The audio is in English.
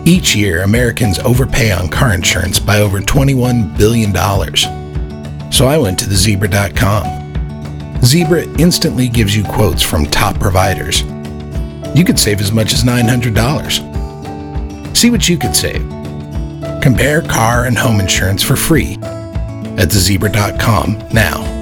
Each year, Americans overpay on car insurance by over $21 billion. So I went to thezebra.com. Zebra instantly gives you quotes from top providers. You could save as much as $900. See what you could save. Compare car and home insurance for free at thezebra.com now.